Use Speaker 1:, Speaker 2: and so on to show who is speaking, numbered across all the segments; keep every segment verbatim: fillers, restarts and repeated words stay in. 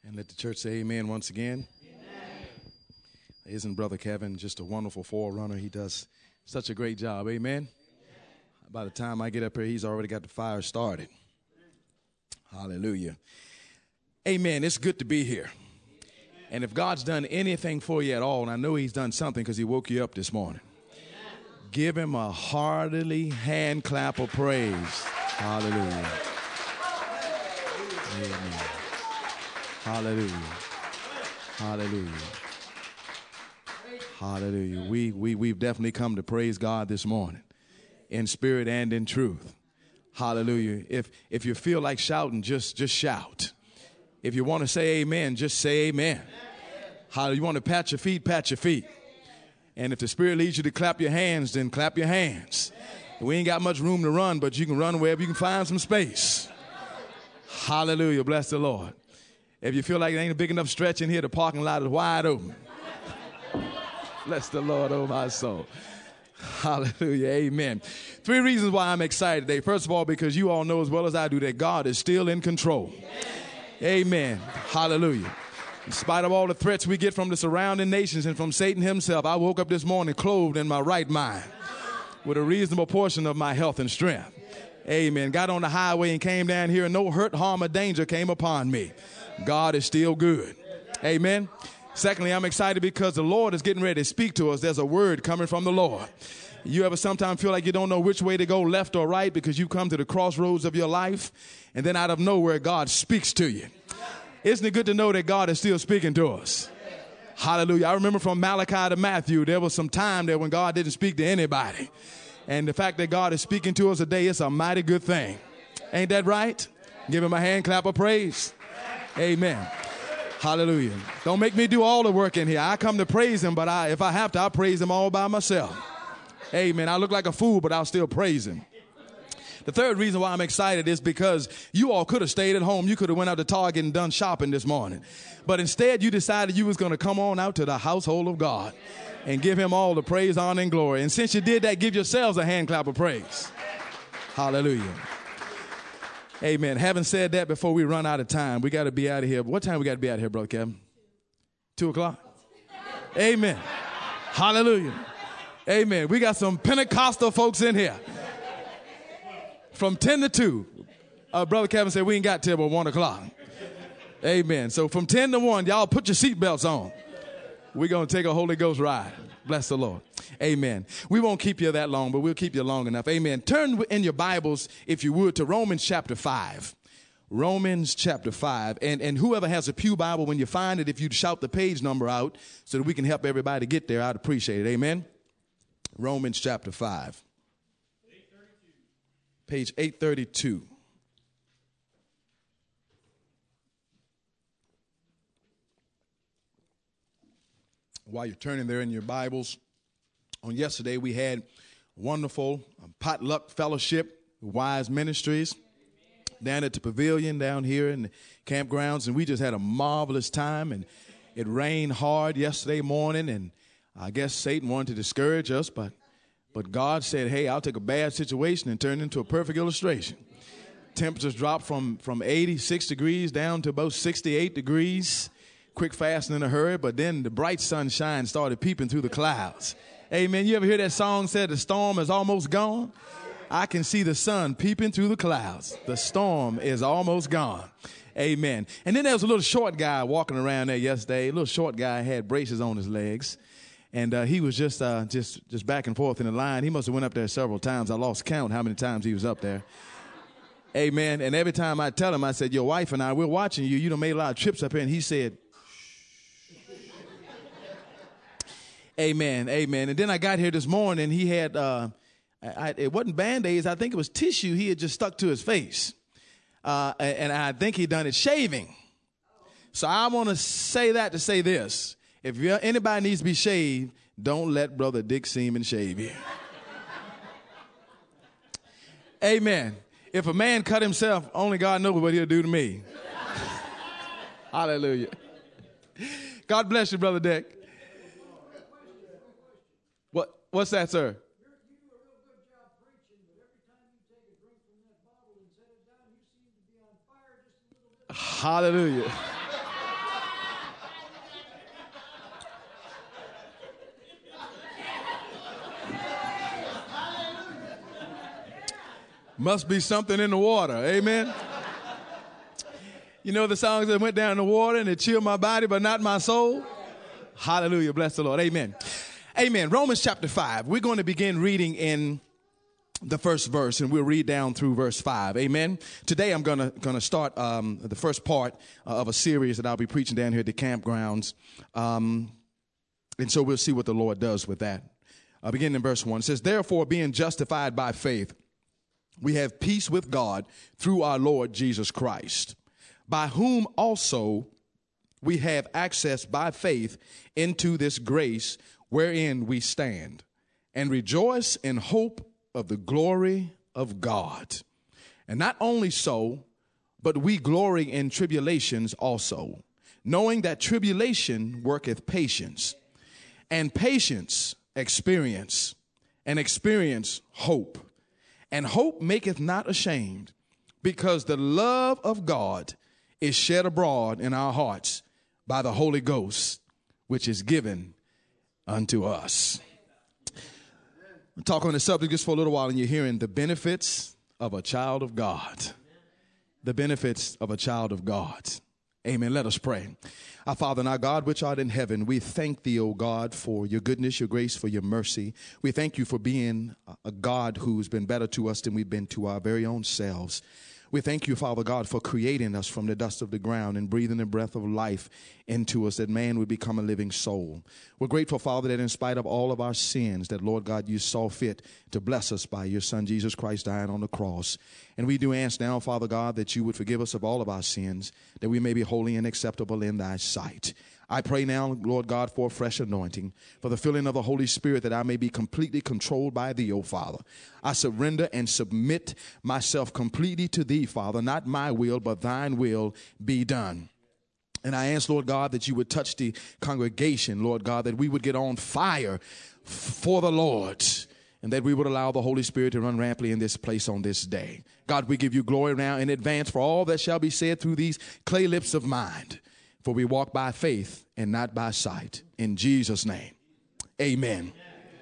Speaker 1: And let the church say amen once again. Amen. Isn't Brother Kevin just a wonderful forerunner? He does such a great job. Amen. Amen. By the time I get up here, he's already got the fire started. Hallelujah. Amen. It's good to be here. Amen. And if God's done anything for you at all, and I know he's done something because he woke you up this morning, amen, give him a heartily hand clap of praise. Hallelujah. Amen. Hallelujah. Hallelujah. Hallelujah. We, we, we've definitely come to praise God this morning in spirit and in truth. Hallelujah. If, if you feel like shouting, just, just shout. If you want to say amen, just say amen. Hallelujah. You want to pat your feet, pat your feet. And if the Spirit leads you to clap your hands, then clap your hands. We ain't got much room to run, but you can run wherever you can find some space. Hallelujah. Bless the Lord. If you feel like it ain't a big enough stretch in here, the parking lot is wide open. Bless the Lord, oh my soul. Hallelujah. Amen. Three reasons why I'm excited today. First of all, because you all know as well as I do that God is still in control. Amen. Hallelujah. In spite of all the threats we get from the surrounding nations and from Satan himself, I woke up this morning clothed in my right mind with a reasonable portion of my health and strength. Amen. Got on the highway and came down here and no hurt, harm, or danger came upon me. God is still good. Amen. Secondly, I'm excited because the Lord is getting ready to speak to us. There's a word coming from the Lord. You ever sometimes feel like you don't know which way to go, left or right, because you come to the crossroads of your life, and then out of nowhere, God speaks to you. Isn't it good to know that God is still speaking to us? Hallelujah. I remember from Malachi to Matthew, there was some time there when God didn't speak to anybody. And the fact that God is speaking to us today is a mighty good thing. Ain't that right? Give him a hand clap of praise. Amen. Hallelujah. Don't make me do all the work in here. I come to praise him, but I, if I have to, I'll praise him all by myself. Amen. I look like a fool, but I'll still praise him. The third reason why I'm excited is because you all could have stayed at home. You could have went out to Target and done shopping this morning. But instead, you decided you was going to come on out to the household of God and give him all the praise, honor, and glory. And since you did that, give yourselves a hand clap of praise. Hallelujah. Amen. Having said that, before we run out of time, we got to be out of here. What time we got to be out of here, Brother Kevin? Two o'clock? Amen. Hallelujah. Amen. We got some Pentecostal folks in here. From ten to two. Uh, Brother Kevin said we ain't got till about one o'clock. Amen. So from ten to one, y'all put your seatbelts on. We're going to take a Holy Ghost ride. Bless the Lord. Amen. We won't keep you that long, but we'll keep you long enough. Amen. Turn in your Bibles, if you would, to Romans chapter five. Romans chapter five. And, and whoever has a pew Bible, when you find it, if you'd shout the page number out so that we can help everybody get there, I'd appreciate it. Amen. Romans chapter five. Page eight thirty-two. While you're turning there in your Bibles, on yesterday we had wonderful potluck fellowship, Wise Ministries, down at the pavilion down here in the campgrounds, and we just had a marvelous time. And it rained hard yesterday morning, and I guess Satan wanted to discourage us, but but God said, hey, I'll take a bad situation and turn it into a perfect illustration. Temperatures dropped from, from eighty-six degrees down to about sixty-eight degrees. Quick, fast, and in a hurry, but then the bright sunshine started peeping through the clouds. Amen. You ever hear that song said the storm is almost gone? I can see the sun peeping through the clouds. The storm is almost gone. Amen. And then there was a little short guy walking around there yesterday. A little short guy had braces on his legs. And uh, he was just uh, just just back and forth in the line. He must have went up there several times. I lost count how many times he was up there. Amen. And every time I tell him, I said, your wife and I, we're watching you. You done made a lot of trips up here. And he said, amen, amen. And then I got here this morning. He had, uh, I, it wasn't Band-Aids. I think it was tissue he had just stuck to his face. Uh, and I think he done it shaving. So I want to say that to say this. If you're, anybody needs to be shaved, don't let Brother Dick Seaman shave you. Amen. If a man cut himself, only God knows what he'll do to me. Hallelujah. God bless you, Brother Dick. What? What's that, sir? Hallelujah. Must be something in the water. Amen. You know the songs that went down in the water and it chilled my body, but not my soul? Hallelujah. Bless the Lord. Amen. Amen. Romans chapter five. We're going to begin reading in the first verse, and we'll read down through verse five. Amen. Today I'm going to going to start um, the first part uh, of a series that I'll be preaching down here at the campgrounds. Um, and so we'll see what the Lord does with that. Uh, beginning in verse one. It says, therefore, being justified by faith, we have peace with God through our Lord Jesus Christ, by whom also we have access by faith into this grace wherein we stand, and rejoice in hope of the glory of God. And not only so, but we glory in tribulations also, knowing that tribulation worketh patience, and patience experience, and experience hope. And hope maketh not ashamed, because the love of God is shed abroad in our hearts by the Holy Ghost, which is given unto us. I'll talk on the subject just for a little while, and you're hearing the benefits of a child of God. The benefits of a child of God. Amen. Let us pray. Our Father and our God, which art in heaven, we thank thee, O God, for your goodness, your grace, for your mercy. We thank you for being a God who's been better to us than we've been to our very own selves. We thank you, Father God, for creating us from the dust of the ground and breathing the breath of life into us, that man would become a living soul. We're grateful, Father, that in spite of all of our sins, that, Lord God, you saw fit to bless us by your Son, Jesus Christ, dying on the cross. And we do ask now, Father God, that you would forgive us of all of our sins, that we may be holy and acceptable in thy sight. I pray now, Lord God, for a fresh anointing, for the filling of the Holy Spirit, that I may be completely controlled by thee, O Father. I surrender and submit myself completely to thee, Father. Not my will, but thine will be done. And I ask, Lord God, that you would touch the congregation, Lord God, that we would get on fire for the Lord, and that we would allow the Holy Spirit to run rampantly in this place on this day. God, we give you glory now in advance for all that shall be said through these clay lips of mine. For we walk by faith and not by sight. In Jesus' name, amen.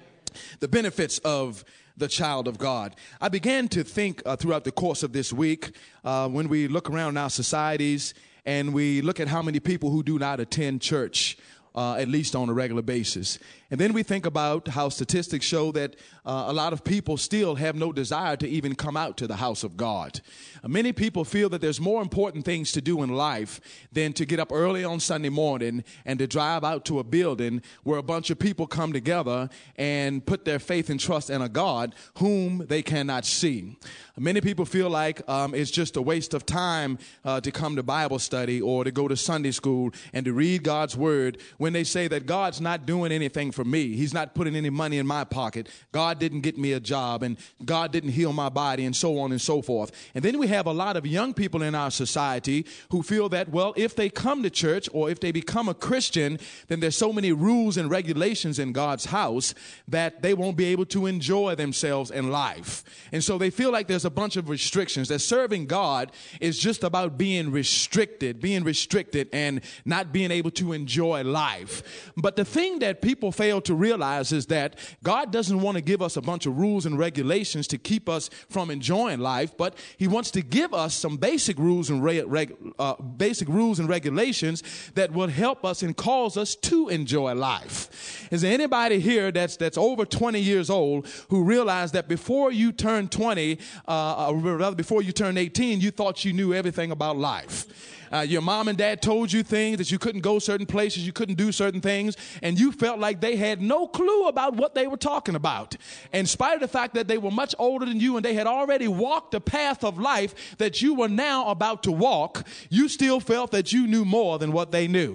Speaker 1: The benefits of the child of God. I began to think uh, throughout the course of this week, uh, when we look around our societies and we look at how many people who do not attend church, uh, at least on a regular basis. And then we think about how statistics show that uh, a lot of people still have no desire to even come out to the house of God. Uh, many people feel that there's more important things to do in life than to get up early on Sunday morning and to drive out to a building where a bunch of people come together and put their faith and trust in a God whom they cannot see. Many people feel like um, it's just a waste of time uh, to come to Bible study or to go to Sunday school and to read God's word, when they say that God's not doing anything for me. He's not putting any money in my pocket. God didn't get me a job, and God didn't heal my body, and so on and so forth. And then we have a lot of young people in our society who feel that, well, if they come to church or if they become a Christian, then there's so many rules and regulations in God's house that they won't be able to enjoy themselves in life. And so they feel like there's a bunch of restrictions, that serving God is just about being restricted, being restricted and not being able to enjoy life. But the thing that people fail to realize is that God doesn't want to give us a bunch of rules and regulations to keep us from enjoying life, but he wants to give us some basic rules and re- reg- uh, basic rules and regulations that will help us and cause us to enjoy life. Is there anybody here that's that's over twenty years old who realized that before you turn twenty, uh, or rather before you turn eighteen, you thought you knew everything about life? Uh, your mom and dad told you things, that you couldn't go certain places, you couldn't do certain things, and you felt like they had no clue about what they were talking about. In spite of the fact that they were much older than you and they had already walked the path of life that you were now about to walk, you still felt that you knew more than what they knew.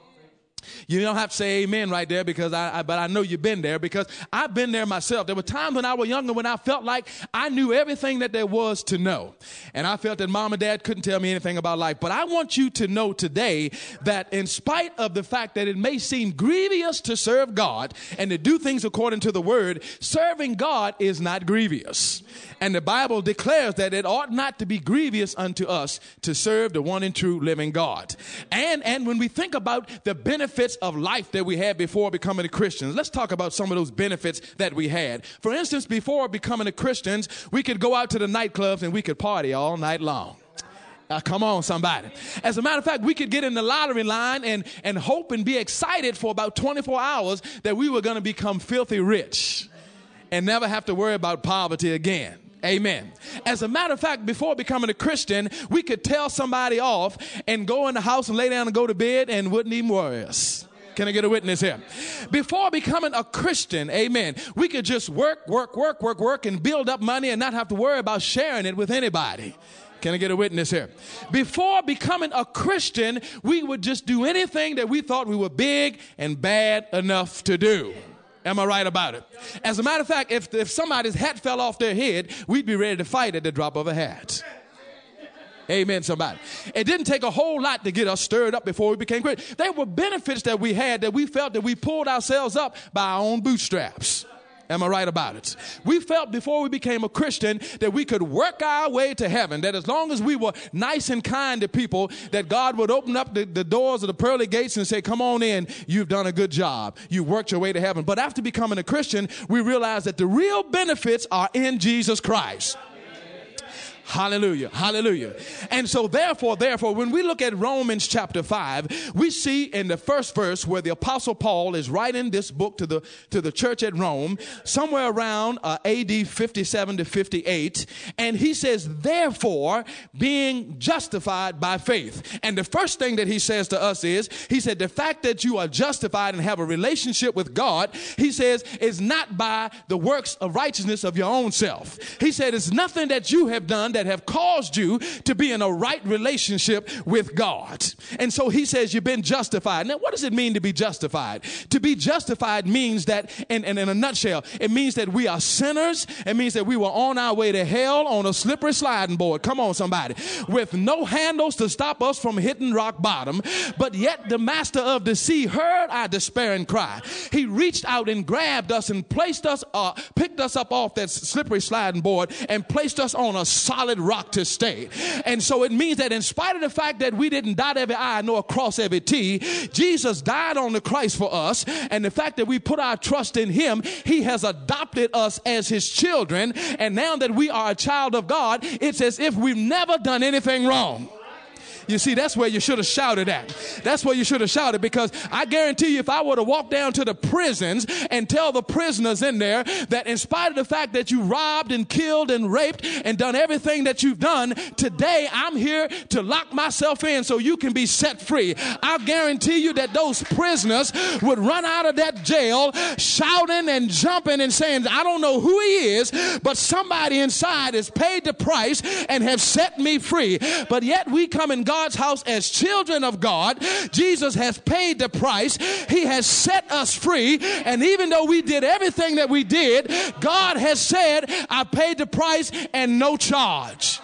Speaker 1: You don't have to say amen right there, because I, I, but I know you've been there, because I've been there myself. There were times when I was younger when I felt like I knew everything that there was to know. And I felt that mom and dad couldn't tell me anything about life. But I want you to know today that in spite of the fact that it may seem grievous to serve God and to do things according to the word, serving God is not grievous. And the Bible declares that it ought not to be grievous unto us to serve the one and true living God. And, and when we think about the benefits benefits of life that we had before becoming Christians. Let's talk about some of those benefits that we had. For instance, before becoming Christians, we could go out to the nightclubs and we could party all night long. Uh, come on, somebody. As a matter of fact, we could get in the lottery line and, and hope and be excited for about twenty-four hours that we were going to become filthy rich and never have to worry about poverty again. Amen. As a matter of fact, before becoming a Christian, we could tell somebody off and go in the house and lay down and go to bed and wouldn't even worry us. Can I get a witness here? Before becoming a Christian, amen, we could just work, work, work, work, work and build up money and not have to worry about sharing it with anybody. Can I get a witness here? Before becoming a Christian, we would just do anything that we thought we were big and bad enough to do. Am I right about it? As a matter of fact, if, if somebody's hat fell off their head, we'd be ready to fight at the drop of a hat. Amen, somebody. It didn't take a whole lot to get us stirred up before we became Christians. There were benefits that we had that we felt that we pulled ourselves up by our own bootstraps. Am I right about it? We felt before we became a Christian that we could work our way to heaven, that as long as we were nice and kind to people, that God would open up the, the doors of the pearly gates and say, come on in, you've done a good job. You worked your way to heaven. But after becoming a Christian, we realized that the real benefits are in Jesus Christ. Hallelujah. Hallelujah. And so therefore, therefore, when we look at Romans chapter five, we see in the first verse where the Apostle Paul is writing this book to the to the church at Rome, somewhere around uh, A D fifty-seven to fifty-eight. And he says, therefore, being justified by faith. And the first thing that he says to us is, he said, the fact that you are justified and have a relationship with God, he says, is not by the works of righteousness of your own self. He said, it's nothing that you have done that have caused you to be in a right relationship with God. And so he says you've been justified. Now, what does it mean to be justified? To be justified means that, in, in, in a nutshell, it means that we are sinners. It means that we were on our way to hell on a slippery sliding board. Come on, somebody. With no handles to stop us from hitting rock bottom. But yet the master of the sea heard our despairing cry. He reached out and grabbed us and placed us, uh, picked us up off that slippery sliding board and placed us on a solid rock to stay. And so it means that in spite of the fact that we didn't dot every I nor cross every T, Jesus died on the Christ for us. And the fact that we put our trust in him, he has adopted us as his children. And now that we are a child of God, it's as if we've never done anything wrong. You see, that's where you should have shouted at. That's where you should have shouted, because I guarantee you if I were to walk down to the prisons and tell the prisoners in there that in spite of the fact that you robbed and killed and raped and done everything that you've done, today I'm here to lock myself in so you can be set free. I guarantee you that those prisoners would run out of that jail shouting and jumping and saying, I don't know who he is, but somebody inside has paid the price and have set me free. But yet we come in God God's house as children of God. Jesus has paid the price. He has set us free. And even though we did everything that we did, God has said, I paid the price and no charge.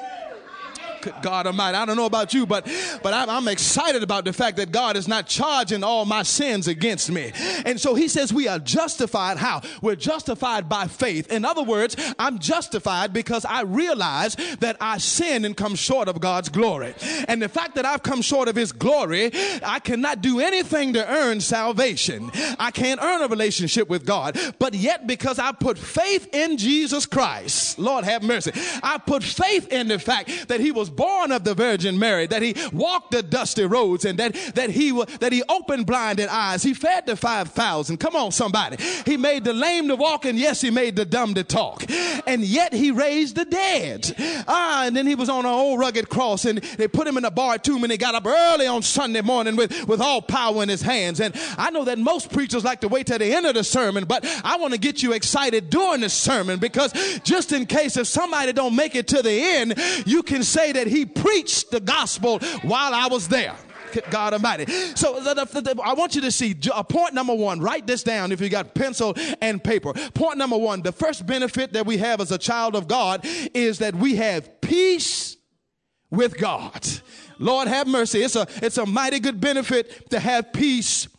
Speaker 1: God Almighty, I don't know about you, but but I'm, I'm excited about the fact that God is not charging all my sins against me. And so he says we are justified. How? We're justified by faith. In other words, I'm justified because I realize that I sin and come short of God's glory. And the fact that I've come short of his glory, I cannot do anything to earn salvation. I can't earn a relationship with God. But yet, because I put faith in Jesus Christ, Lord have mercy, I put faith in the fact that he was born of the Virgin Mary, that he walked the dusty roads, and that that he that he opened blinded eyes. He fed the five thousand. Come on, somebody. He made the lame to walk, and yes, he made the dumb to talk. And yet he raised the dead. Ah, and then he was on an old rugged cross, and they put him in a bar tomb, and he got up early on Sunday morning with, with all power in his hands. And I know that most preachers like to wait till the end of the sermon, but I want to get you excited during the sermon, because just in case if somebody don't make it to the end, you can say that he preached the gospel while I was there. God Almighty. So the, the, the, I want you to see uh, point number one. Write this down if you got pencil and paper. Point number one, the first benefit that we have as a child of God is that we have peace with God. Lord have mercy. It's a, it's a mighty good benefit to have peace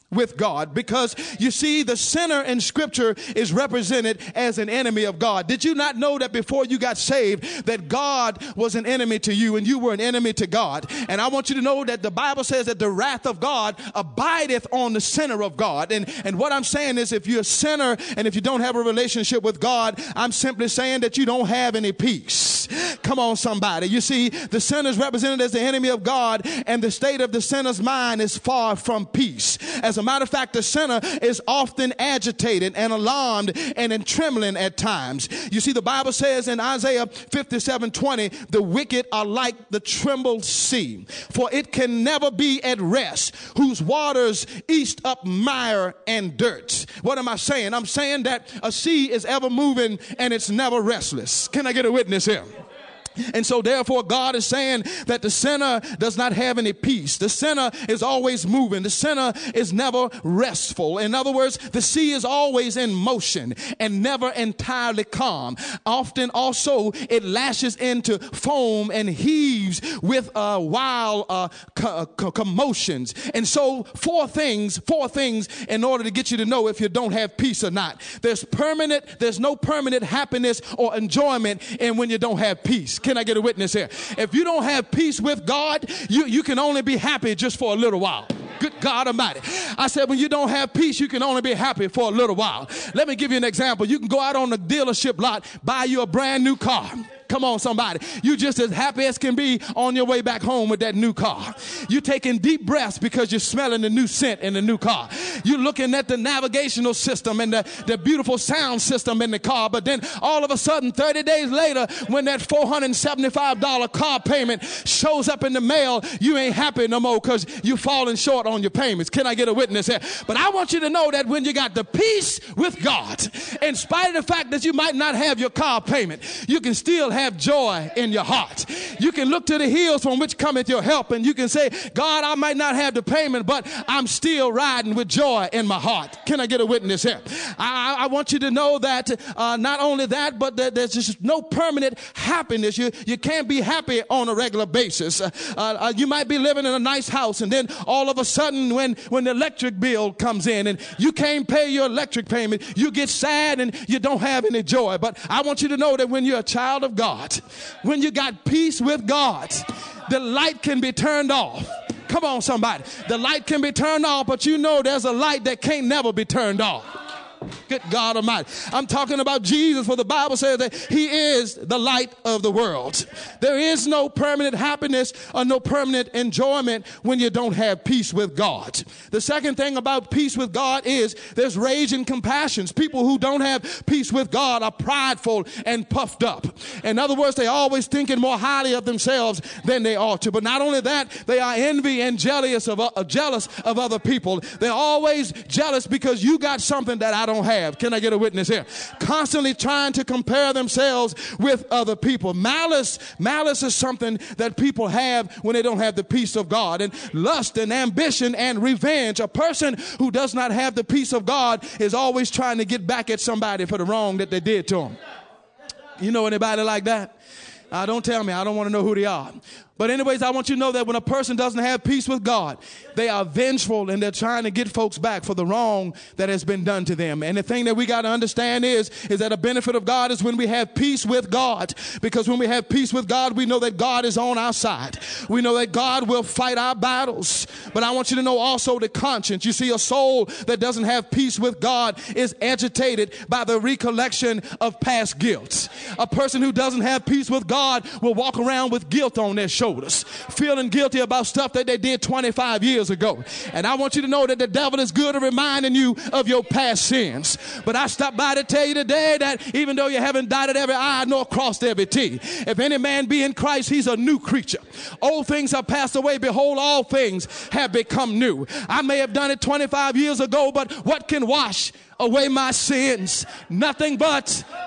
Speaker 1: with God, because you see, the sinner in Scripture is represented as an enemy of God. Did you not know that before you got saved that God was an enemy to you and you were an enemy to God? And I want you to know that the Bible says that the wrath of God abideth on the sinner of God. And, and what I'm saying is, if you're a sinner and if you don't have a relationship with God, I'm simply saying that you don't have any peace. Come on, somebody. You see, the sinner is represented as the enemy of God, and the state of the sinner's mind is far from peace. As As a matter of fact, the sinner is often agitated and alarmed and in trembling at times. You see, the Bible says in Isaiah fifty-seven twenty, the wicked are like the trembled sea, for it can never be at rest, whose waters east up mire and dirt. What am I saying? I'm saying that a sea is ever moving and it's never restless. Can I get a witness here? And so therefore God is saying that the sinner does not have any peace. The sinner is always moving. The sinner is never restful. In other words, the sea is always in motion and never entirely calm. Often also it lashes into foam and heaves with uh, wild uh, co- co- commotions. And so four things, four things in order to get you to know if you don't have peace or not. There's permanent, there's no permanent happiness or enjoyment in when you don't have peace. Can I get a witness here? If you don't have peace with God, you, you can only be happy just for a little while. Good God Almighty. I said, when you don't have peace, you can only be happy for a little while. Let me give you an example. You can go out on the dealership lot, buy you a brand new car. Come on, somebody. You just as happy as can be on your way back home with that new car. You're taking deep breaths because you're smelling the new scent in the new car. You're looking at the navigational system and the, the beautiful sound system in the car. But then all of a sudden, thirty days later, when that four hundred seventy-five dollars car payment shows up in the mail, you ain't happy no more because you're falling short on your payments. Can I get a witness here? But I want you to know that when you got the peace with God, in spite of the fact that you might not have your car payment, you can still have joy in your heart. You can look to the hills from which cometh your help, and you can say, God, I might not have the payment, but I'm still riding with joy in my heart. Can I get a witness here? I, I want you to know that uh, not only that, but that there's just no permanent happiness. You, you can't be happy on a regular basis. Uh, uh, you might be living in a nice house, and then all of a sudden when, when the electric bill comes in and you can't pay your electric payment, you get sad and you don't have any joy. But I want you to know that when you're a child of God, God, when you got peace with God, the light can be turned off. Come on, somebody. The light can be turned off, but you know there's a light that can't never be turned off. Good God Almighty. I'm talking about Jesus, for the Bible says that he is the light of the world. There is no permanent happiness or no permanent enjoyment when you don't have peace with God. The second thing about peace with God is there's rage and compassions. People who don't have peace with God are prideful and puffed up. In other words, they're always thinking more highly of themselves than they ought to. But not only that, they are envy and jealous of, uh, jealous of other people. They're always jealous because you got something that I don't have. Can I get a witness here? Constantly trying to compare themselves with other people. Malice, malice is something that people have when they don't have the peace of God. And lust and ambition and revenge. A person who does not have the peace of God is always trying to get back at somebody for the wrong that they did to them. You know anybody like that? Uh, don't tell me. I don't want to know who they are. But anyways, I want you to know that when a person doesn't have peace with God, they are vengeful and they're trying to get folks back for the wrong that has been done to them. And the thing that we got to understand is, is that a benefit of God is when we have peace with God. Because when we have peace with God, we know that God is on our side. We know that God will fight our battles. But I want you to know also the conscience. You see, a soul that doesn't have peace with God is agitated by the recollection of past guilt. A person who doesn't have peace with God will walk around with guilt on their shoulders. Feeling guilty about stuff that they did twenty-five years ago. And I want you to know that the devil is good at reminding you of your past sins. But I stopped by to tell you today that even though you haven't dotted every I nor crossed every T, if any man be in Christ, he's a new creature. Old things have passed away. Behold, all things have become new. I may have done it twenty-five years ago, but what can wash away my sins? Nothing but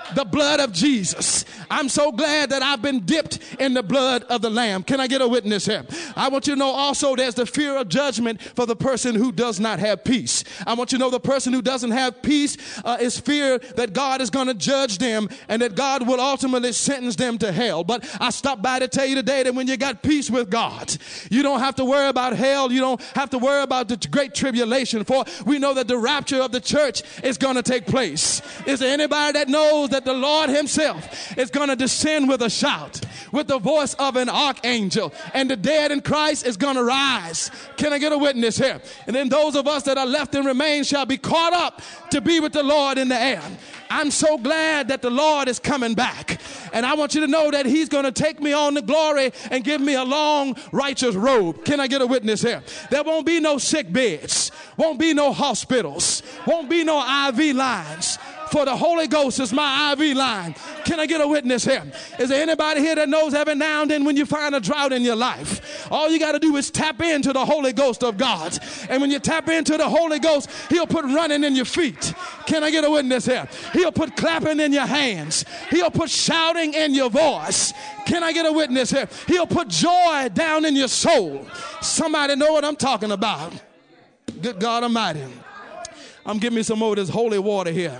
Speaker 1: The blood of Jesus. I'm so glad that I've been dipped in the blood of the Lamb. Can I get a witness here? I want you to know also there's the fear of judgment for the person who does not have peace. I want you to know the person who doesn't have peace uh, is fear that God is going to judge them and that God will ultimately sentence them to hell. But I stopped by to tell you today that when you got peace with God, you don't have to worry about hell. You don't have to worry about the great tribulation, for we know that the rapture of the church is going to take place. Is there anybody that knows that the Lord himself is going to descend with a shout, with the voice of an archangel, and the dead in Christ is going to rise? Can I get a witness here? And then those of us that are left and remain shall be caught up to be with the Lord in the air. I'm so glad that the Lord is coming back. And I want you to know that he's going to take me on to glory and give me a long, righteous robe. Can I get a witness here? There won't be no sick beds. Won't be no hospitals. Won't be no I V lines. For the Holy Ghost is my I V line. Can I get a witness here? Is there anybody here that knows every now and then when you find a drought in your life, all you got to do is tap into the Holy Ghost of God. And when you tap into the Holy Ghost, he'll put running in your feet. Can I get a witness here? He'll put clapping in your hands. He'll put shouting in your voice. Can I get a witness here? He'll put joy down in your soul. Somebody know what I'm talking about. Good God Almighty. I'm giving me some more of this holy water here.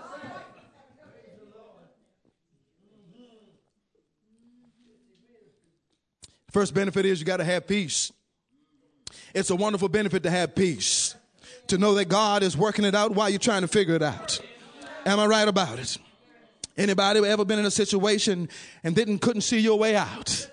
Speaker 1: First benefit is you got to have peace. It's a wonderful benefit to have peace, to know that God is working it out while you're trying to figure it out. Am I right about it? Anybody ever been in a situation and didn't couldn't see your way out?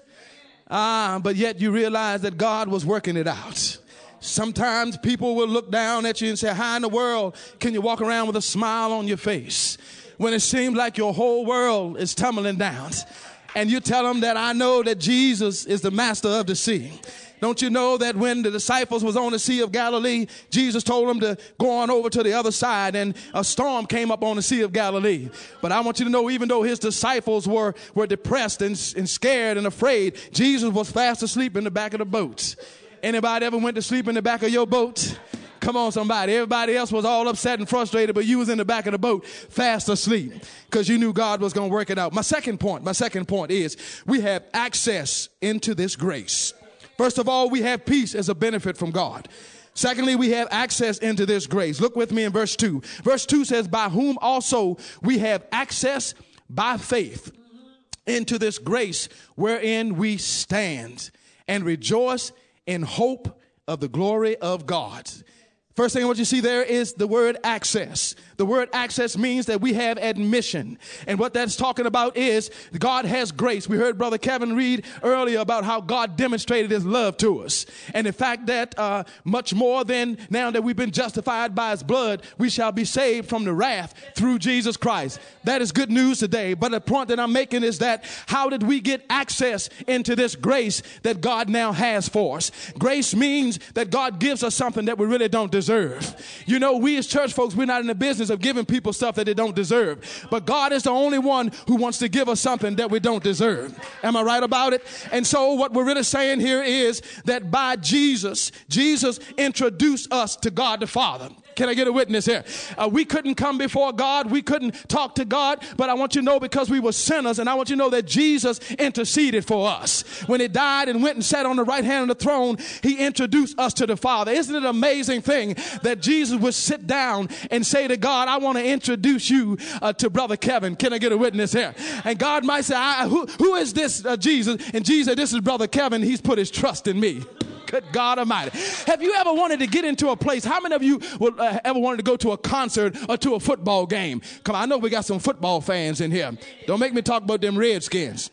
Speaker 1: Ah, but yet you realize that God was working it out. Sometimes people will look down at you and say, how in the world can you walk around with a smile on your face when it seems like your whole world is tumbling down? And you tell them that I know that Jesus is the master of the sea. Don't you know that when the disciples was on the Sea of Galilee, Jesus told them to go on over to the other side, and a storm came up on the Sea of Galilee. But I want you to know, even though his disciples were, were depressed and, and scared and afraid, Jesus was fast asleep in the back of the boat. Anybody ever went to sleep in the back of your boat? Come on, somebody. Everybody else was all upset and frustrated, but you was in the back of the boat fast asleep because you knew God was going to work it out. My second point, my second point is we have access into this grace. First of all, we have peace as a benefit from God. Secondly, we have access into this grace. Look with me in verse two. Verse two says, by whom also we have access by faith into this grace wherein we stand and rejoice in hope of the glory of God. First thing I want you to see there is the word access. The word access means that we have admission. And what that's talking about is God has grace. We heard Brother Kevin read earlier about how God demonstrated his love to us. And the fact that uh, much more than now that we've been justified by his blood, we shall be saved from the wrath through Jesus Christ. That is good news today. But the point that I'm making is that how did we get access into this grace that God now has for us? Grace means that God gives us something that we really don't deserve. You know, we as church folks, we're not in the business of giving people stuff that they don't deserve. But God is the only one who wants to give us something that we don't deserve. Am I right about it? And so what we're really saying here is that by Jesus, Jesus introduced us to God the Father. Can I get a witness here? Uh, we couldn't come before God. We couldn't talk to God. But I want you to know, because we were sinners, and I want you to know that Jesus interceded for us. When he died and went and sat on the right hand of the throne, he introduced us to the Father. Isn't it an amazing thing that Jesus would sit down and say to God, I want to introduce you uh, to Brother Kevin. Can I get a witness here? And God might say, I, who, who is this uh, Jesus? And Jesus said, this is Brother Kevin. He's put his trust in me. Good God Almighty. Have you ever wanted to get into a place? How many of you will, uh, ever wanted to go to a concert or to a football game? Come on, I know we got some football fans in here. Don't make me talk about them Redskins.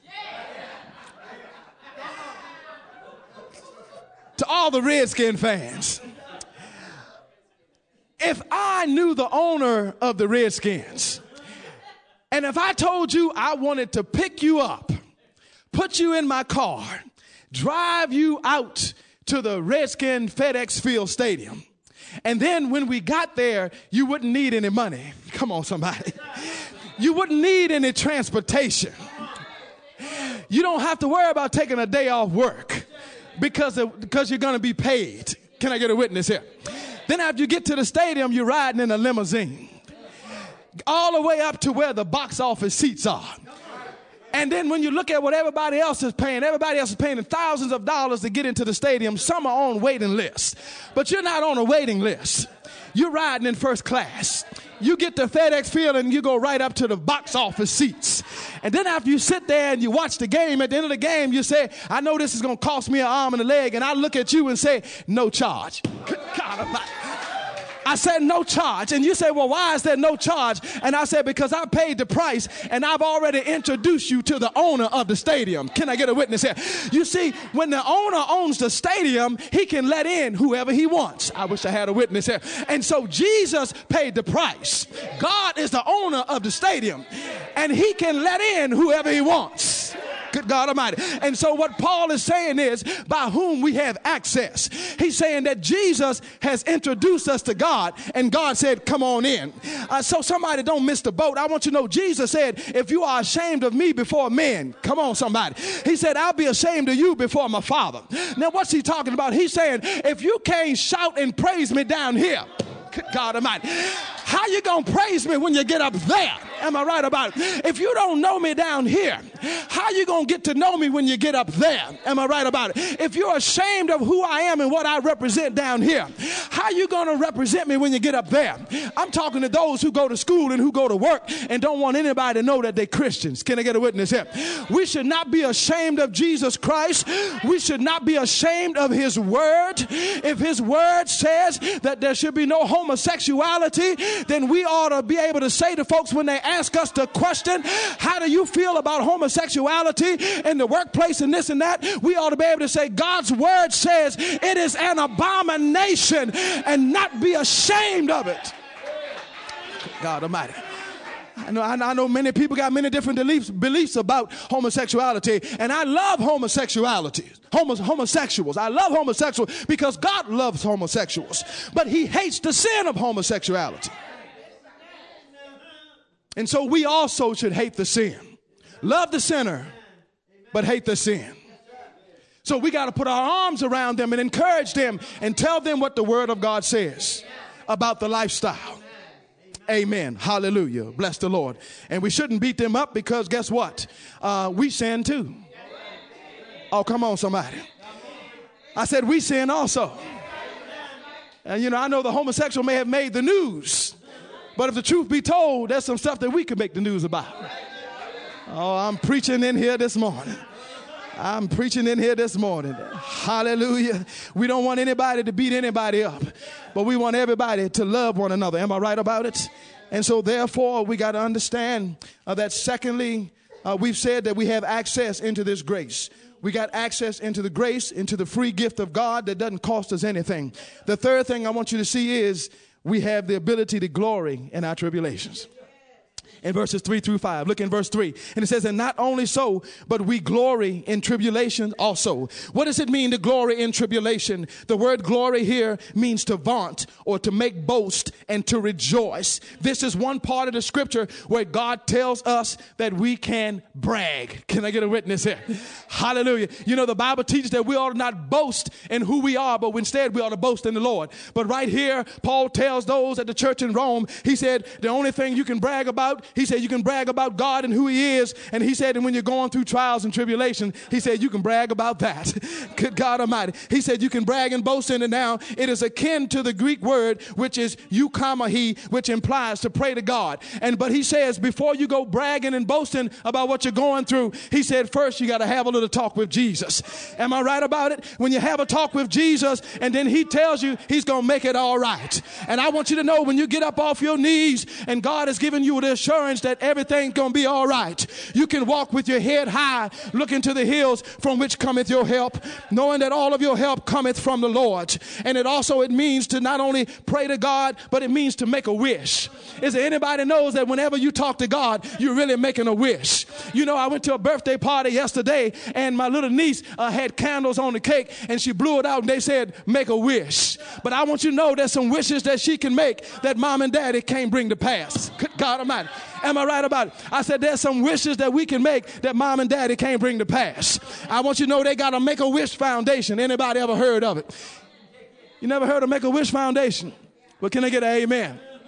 Speaker 1: To all the Redskin fans, if I knew the owner of the Redskins, and if I told you I wanted to pick you up, put you in my car, drive you out to the Redskin FedEx Field Stadium, and then when we got there, you wouldn't need any money. Come on, somebody. You wouldn't need any transportation. You don't have to worry about taking a day off work because, of, because you're going to be paid. Can I get a witness here? Then after you get to the stadium, you're riding in a limousine. all the way up to where the box office seats are. And then when you look at what everybody else is paying, everybody else is paying thousands of dollars to get into the stadium. Some are on waiting lists, but you're not on a waiting list. You're riding in first class. You get to FedEx Field and you go right up to the box office seats. And then after you sit there and you watch the game, at the end of the game, you say, I know this is going to cost me an arm and a leg. And I look at you and say, no charge. God Almighty. I said no charge. And you say, well, why is there no charge? And I said, because I paid the price and I've already introduced you to the owner of the stadium. Can I get a witness here? You see, when the owner owns the stadium, he can let in whoever he wants. I wish I had a witness here. And so Jesus paid the price. God is the owner of the stadium and he can let in whoever he wants. Good God Almighty. And so what Paul is saying is by whom we have access. He's saying that Jesus has introduced us to God and God said, come on in. Uh, so somebody don't miss the boat. I want you to know Jesus said, if you are ashamed of me before men, come on somebody. He said, I'll be ashamed of you before my Father. Now what's he talking about? He's saying, if you can't shout and praise me down here, God Almighty, how you gonna praise me when you get up there? Am I right about it? If you don't know me down here, how you gonna get to know me when you get up there? Am I right about it? If you're ashamed of who I am and what I represent down here, how you gonna represent me when you get up there? I'm talking to those who go to school and who go to work and don't want anybody to know that they're Christians. Can I get a witness here? We should not be ashamed of Jesus Christ. We should not be ashamed of his word. If his word says that there should be no homosexuality, then we ought to be able to say to folks when they ask us the question, how do you feel about homosexuality in the workplace and this and that? We ought to be able to say God's word says it is an abomination and not be ashamed of it. God Almighty. I know, I know many people got many different beliefs, beliefs about homosexuality, and I love homosexuality, homo, homosexuals. I love homosexuals because God loves homosexuals, but he hates the sin of homosexuality. And so we also should hate the sin. Love the sinner, but hate the sin. So we got to put our arms around them and encourage them and tell them what the word of God says about the lifestyle. Amen. Hallelujah. Bless the Lord. And we shouldn't beat them up because guess what? Uh, we sin too. Oh, come on, somebody. I said we sin also. And you know, I know the homosexual may have made the news, but if the truth be told, there's some stuff that we could make the news about. Oh, I'm preaching in here this morning. I'm preaching in here this morning. Hallelujah. We don't want anybody to beat anybody up, but we want everybody to love one another. Am I right about it? And so therefore, we got to understand uh, that secondly, uh, we've said that we have access into this grace. We got access into the grace, into the free gift of God that doesn't cost us anything. The third thing I want you to see is we have the ability to glory in our tribulations. In verses three through five. Look in verse three. And it says, and not only so, but we glory in tribulation also. What does it mean to glory in tribulation? The word glory here means to vaunt or to make boast and to rejoice. This is one part of the scripture where God tells us that we can brag. Can I get a witness here? Hallelujah. You know, the Bible teaches that we ought to not boast in who we are, but instead we ought to boast in the Lord. But right here, Paul tells those at the church in Rome, he said, the only thing you can brag about, he said, you can brag about God and who he is. And he said, and when you're going through trials and tribulation, he said, you can brag about that. Good God Almighty. He said, you can brag and boast in it now. It is akin to the Greek word, which is euchomai, which implies to pray to God. And, but he says, before you go bragging and boasting about what you're going through, he said, first you got to have a little talk with Jesus. Am I right about it? When you have a talk with Jesus and then he tells you he's going to make it all right. And I want you to know when you get up off your knees and God has given you the assurance that everything's going to be all right, you can walk with your head high, looking to the hills from which cometh your help, knowing that all of your help cometh from the Lord. And it also, it means to not only pray to God, but it means to make a wish. Is there anybody knows that whenever you talk to God, you're really making a wish? You know, I went to a birthday party yesterday and my little niece uh, had candles on the cake and she blew it out and they said, make a wish. But I want you to know there's some wishes that she can make that mom and daddy can't bring to pass. God Almighty. Am I right about it? I said there's some wishes that we can make that mom and daddy can't bring to pass. I want you to know they got a Make-A-Wish Foundation. Anybody ever heard of it? You never heard of Make-A-Wish Foundation? Well, can I get an amen?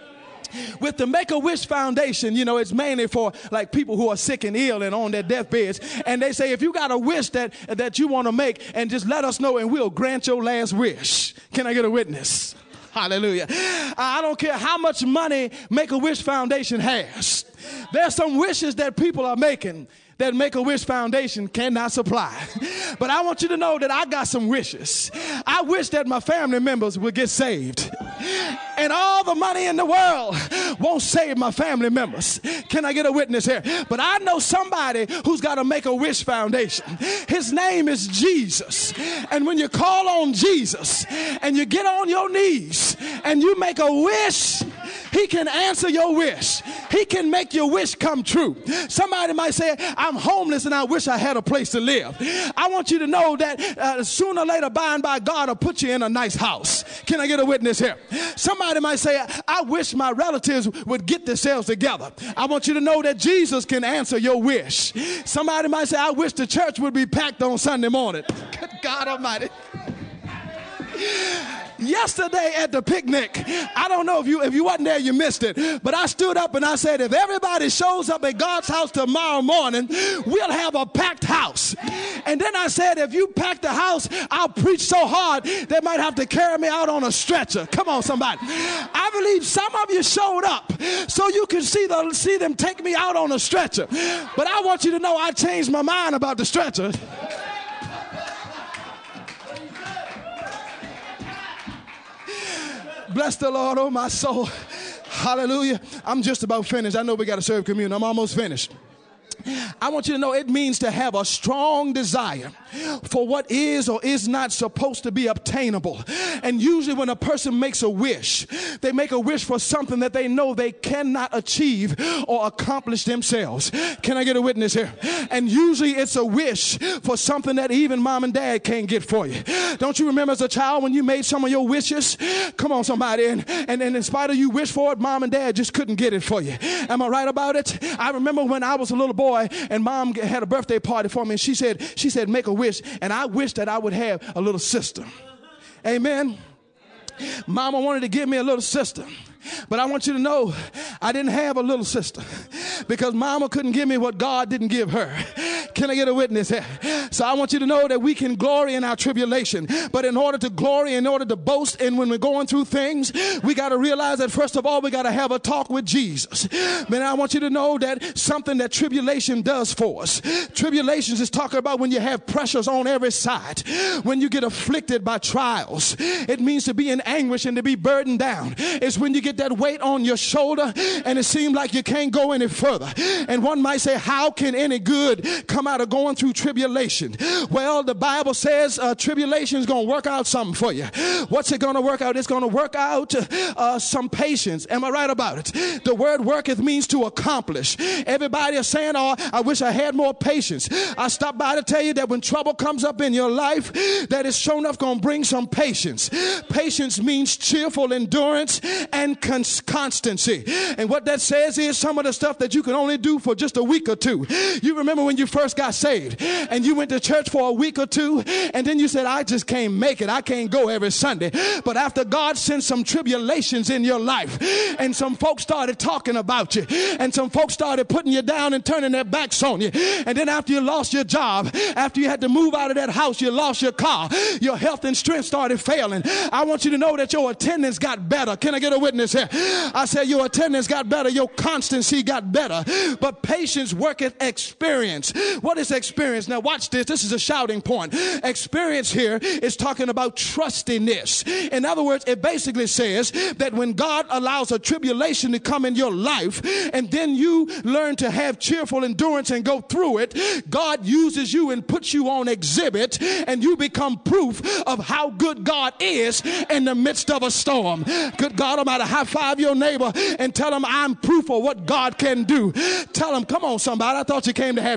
Speaker 1: With the Make-A-Wish Foundation, you know, it's mainly for like people who are sick and ill and on their deathbeds. And they say, if you got a wish that, that you want to make, and just let us know and we'll grant your last wish. Can I get a witness? Hallelujah. I don't care how much money Make-A-Wish Foundation has. There's some wishes that people are making that Make-A-Wish Foundation cannot supply. But I want you to know that I got some wishes. I wish that my family members would get saved. And all the money in the world won't save my family members. Can I get a witness here? But I know somebody who's got a Make-A-Wish Foundation. His name is Jesus. And when you call on Jesus and you get on your knees and you make a wish, he can answer your wish. He can make your wish come true. Somebody might say, I'm homeless and I wish I had a place to live. I want you to know that uh, sooner or later, by and by, God will put you in a nice house. Can I get a witness here? Somebody might say, I wish my relatives would get themselves together. I want you to know that Jesus can answer your wish. Somebody might say, I wish the church would be packed on Sunday morning. Good God Almighty. Yesterday at the picnic, I don't know if you if you wasn't there, you missed it, but I stood up and I said, if everybody shows up at God's house tomorrow morning, we'll have a packed house. And then I said, if you pack the house, I'll preach so hard they might have to carry me out on a stretcher. Come on, somebody. I believe some of you showed up so you can see the see them take me out on a stretcher. But I want you to know I changed my mind about the stretcher. Bless the Lord, oh my soul. Hallelujah. I'm just about finished. I know we got to serve communion. I'm almost finished. I want you to know it means to have a strong desire for what is or is not supposed to be obtainable. And usually when a person makes a wish, they make a wish for something that they know they cannot achieve or accomplish themselves. Can I get a witness here? And usually it's a wish for something that even mom and dad can't get for you. Don't you remember as a child when you made some of your wishes? Come on, somebody. And, and, and in spite of you wish for it, mom and dad just couldn't get it for you. Am I right about it? I remember when I was a little boy and mom had a birthday party for me, and she said, she said, make a wish. And I wish that I would have a little sister. Amen. Mama wanted to give me a little sister. But I want you to know I didn't have a little sister because mama couldn't give me what God didn't give her. Can I get a witness here? So I want you to know that we can glory in our tribulation. But in order to glory, in order to boast, and when we're going through things, we got to realize that first of all, we got to have a talk with Jesus. Man, I want you to know that something that tribulation does for us. Tribulations is talking about when you have pressures on every side. When you get afflicted by trials. It means to be in anguish and to be burdened down. It's when you get that weight on your shoulder and it seems like you can't go any further. And one might say, how can any good come out of going through tribulation? Well, the Bible says uh, tribulation is going to work out something for you. What's it going to work out? It's going to work out uh, some patience. Am I right about it? The word worketh means to accomplish. Everybody is saying, oh, I wish I had more patience. I stopped by to tell you that when trouble comes up in your life, that is sure enough going to bring some patience. Patience means cheerful endurance and constancy. And what that says is some of the stuff that you can only do for just a week or two. You remember when you first got saved and you went to church for a week or two and then you said, I just can't make it. I can't go every Sunday. But after God sent some tribulations in your life and some folks started talking about you and some folks started putting you down and turning their backs on you. And then after you lost your job, after you had to move out of that house, you lost your car, your health and strength started failing. I want you to know that your attendance got better. Can I get a witness here? I said your attendance got better, your constancy got better, but patience worketh experience. What is experience? Now watch this. This is a shouting point. Experience here is talking about trustiness. In other words, it basically says that when God allows a tribulation to come in your life and then you learn to have cheerful endurance and go through it, God uses you and puts you on exhibit and you become proof of how good God is in the midst of a storm. Good God Almighty, high five your neighbor and tell them I'm proof of what God can do. Tell them, come on somebody, I thought you came to have church.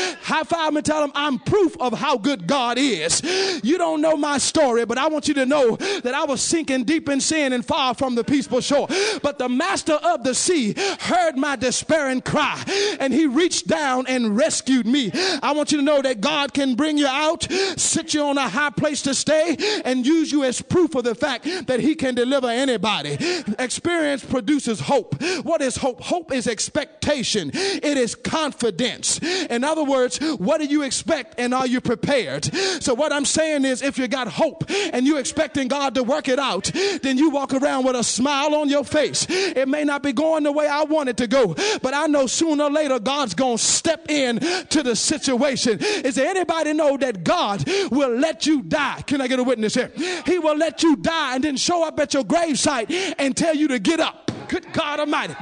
Speaker 1: High five and tell them, I'm proof of how good God is. You don't know my story, but I want you to know that I was sinking deep in sin and far from the peaceful shore. But the master of the sea heard my despairing cry, and he reached down and rescued me. I want you to know that God can bring you out, sit you on a high place to stay, and use you as proof of the fact that he can deliver anybody. Experience produces hope. What is hope? Hope is expectation. It is confidence. In other words, what do you expect and are you prepared? So what I'm saying is, if you got hope and you're expecting God to work it out, then you walk around with a smile on your face. It may not be going the way I want it to go, but I know sooner or later God's going to step in to the situation. Is there anybody know that God will let you die? Can I get a witness here? He will let you die and then show up at your gravesite and tell you to get up. Good God Almighty.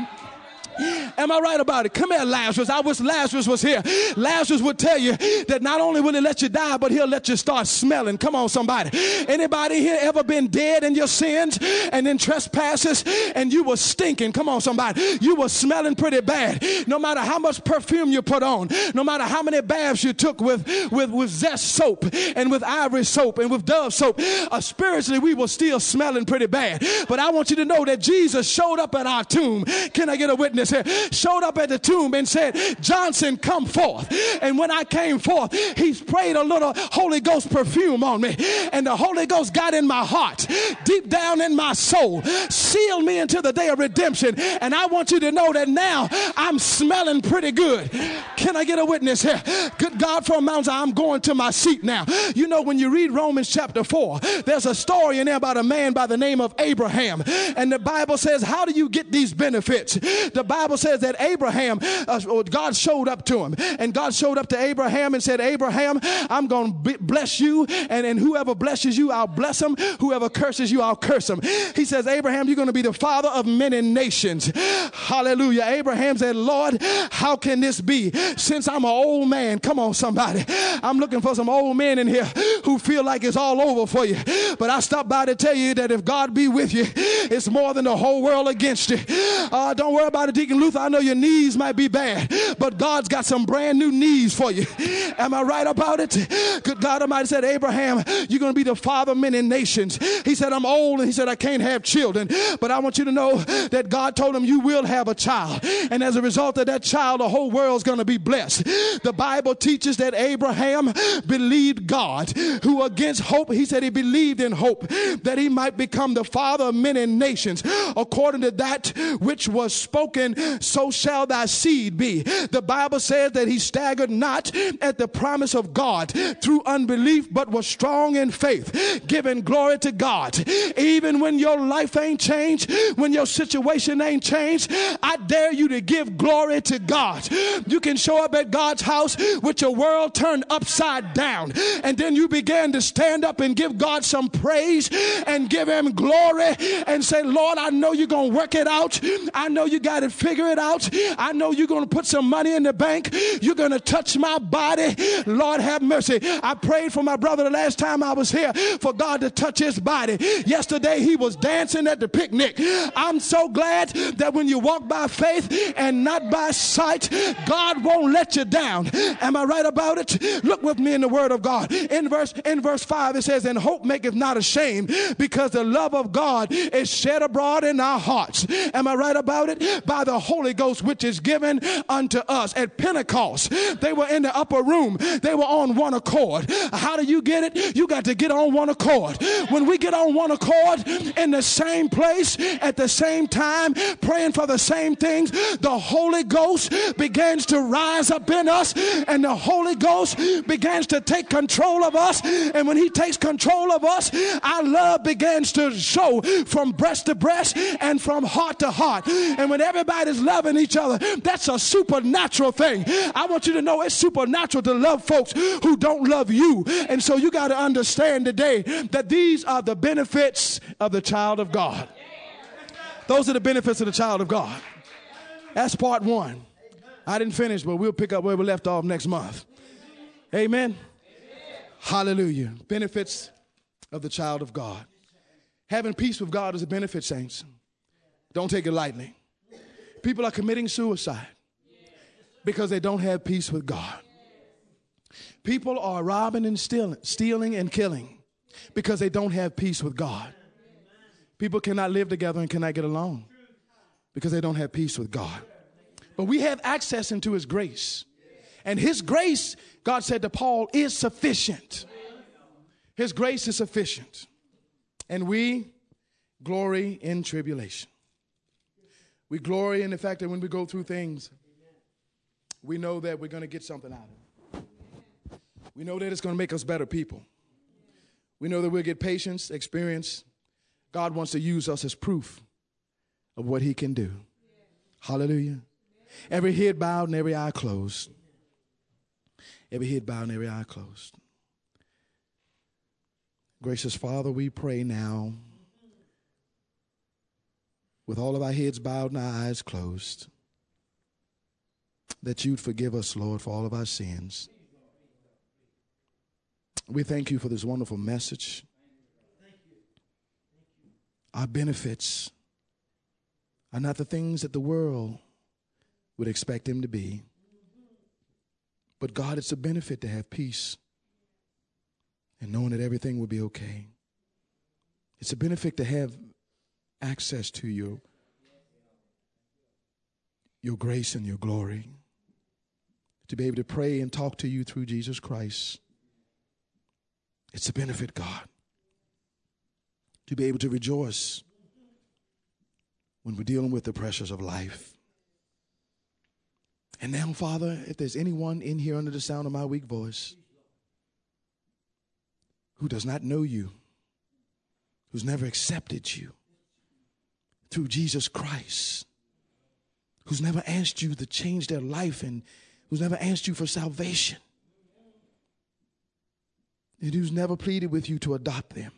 Speaker 1: Am I right about it? Come here, Lazarus. I wish Lazarus was here. Lazarus would tell you that not only will he let you die, but he'll let you start smelling. Come on, somebody. Anybody here ever been dead in your sins and in trespasses and you were stinking? Come on, somebody. You were smelling pretty bad. No matter how much perfume you put on, no matter how many baths you took with, with, with Zest soap and with Ivory soap and with Dove soap, uh, spiritually we were still smelling pretty bad. But I want you to know that Jesus showed up at our tomb. Can I get a witness? Showed up at the tomb and said, Johnson, come forth. And when I came forth, he sprayed a little Holy Ghost perfume on me, and the Holy Ghost got in my heart, deep down in my soul, sealed me into the day of redemption. And I want you to know that now I'm smelling pretty good. Can I get a witness here? Good God, for a mountain, I'm going to my seat now. You know, when you read Romans chapter four, there's a story in there about a man by the name of Abraham. And the Bible says, how do you get these benefits? The Bible says that Abraham, uh, God showed up to him, and God showed up to Abraham and said, Abraham, I'm going to bless you, and, and whoever blesses you, I'll bless him. Whoever curses you, I'll curse him. He says, Abraham, you're going to be the father of many nations. Hallelujah. Abraham said, Lord, how can this be? Since I'm an old man, come on, somebody. I'm looking for some old men in here who feel like it's all over for you. But I stopped by to tell you that if God be with you, it's more than the whole world against you. Uh, don't worry about it, Deacon Luther. I know your knees might be bad, but God's got some brand new knees for you. Am I right about it? Good God Almighty said, Abraham, you're going to be the father of many nations. He said, I'm old, and he said, I can't have children. But I want you to know that God told him, you will have a child. And as a result of that child, the whole world's going to be blessed. The Bible teaches that Abraham believed God, who against hope, he said he believed in hope, that he might become the father of many nations. According to that which was spoken, so shall thy seed be. The Bible says that he staggered not at the promise of God through unbelief, but was strong in faith, giving glory to God. Even when your life ain't changed, when your situation ain't changed, I dare you to give glory to God. You can show up at God's house with your world turned upside down, and then you begin to stand up and give God some praise and give him glory and say, Lord, I know you're going to work it out. I know you got it figured it out. I know you're going to put some money in the bank. You're going to touch my body. Lord, have mercy. I prayed for my brother the last time I was here for God to touch his body. Yesterday he was dancing at the picnic. I'm so glad that when you walk by faith and not by sight, God won't let you down. Am I right about it? Look with me in the word of God. In verse, in verse five it says, and hope maketh not ashamed, because the love of God is shed abroad in our hearts. Am I right about it? By the Holy Ghost, which is given unto us. At Pentecost, they were in the upper room. They were on one accord. How do you get it? You got to get on one accord. When we get on one accord in the same place at the same time, praying for the same things, the Holy Ghost begins to rise up in us, and the Holy Ghost begins to take control of us. And when he takes control of us, our love begins to show from breast to breast and from heart to heart. And when everybody's loving each other, that's a supernatural thing. I want you to know it's supernatural to love folks who don't love you. And so you got to understand today that these are the benefits of the child of God. Those are the benefits of the child of God. That's part one. I didn't finish, but we'll pick up where we left off next month. Amen. Hallelujah. Benefits of the child of God. Having peace with God is a benefit, saints. Don't take it lightly. People are committing suicide because they don't have peace with God. People are robbing and stealing, stealing and killing because they don't have peace with God. People cannot live together and cannot get along because they don't have peace with God. But we have access into his grace. And his grace, God said to Paul, is sufficient. His grace is sufficient. And we glory in tribulation. We glory in the fact that when we go through things, we know that we're going to get something out of it. We know that it's going to make us better people. We know that we'll get patience, experience. God wants to use us as proof of what he can do. Hallelujah. Every head bowed and every eye closed. Every head bowed and every eye closed. Gracious Father, we pray now, with all of our heads bowed and our eyes closed, that you'd forgive us, Lord, for all of our sins. We thank you for this wonderful message. Our benefits are not the things that the world would expect them to be. But God, it's a benefit to have peace and knowing that everything will be okay. It's a benefit to have access to your, your grace and your glory, to be able to pray and talk to you through Jesus Christ. It's a benefit, God, to be able to rejoice when we're dealing with the pressures of life. And now, Father, if there's anyone in here under the sound of my weak voice who does not know you, who's never accepted you through Jesus Christ, who's never asked you to change their life and who's never asked you for salvation, and who's never pleaded with you to adopt them,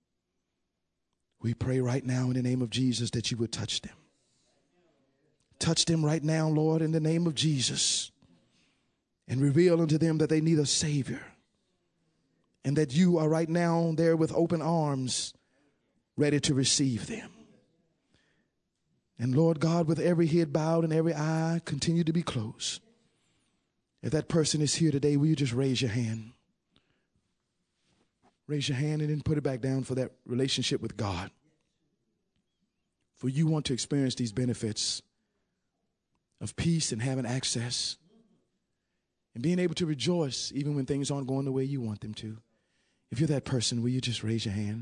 Speaker 1: we pray right now in the name of Jesus that you would touch them. Touch them right now, Lord, in the name of Jesus, and reveal unto them that they need a Savior, and that you are right now there with open arms, ready to receive them. And Lord God, with every head bowed and every eye continue to be closed, if that person is here today, will you just raise your hand? Raise your hand and then put it back down for that relationship with God. For you want to experience these benefits of peace and having access and being able to rejoice even when things aren't going the way you want them to. If you're that person, will you just raise your hand?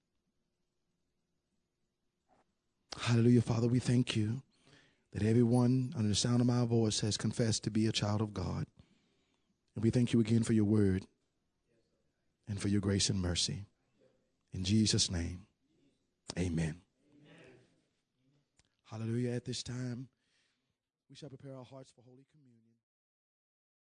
Speaker 1: Hallelujah, Father, we thank you that everyone under the sound of my voice has confessed to be a child of God. And we thank you again for your word and for your grace and mercy. In Jesus' name, amen. Hallelujah. At this time, we shall prepare our hearts for Holy Communion.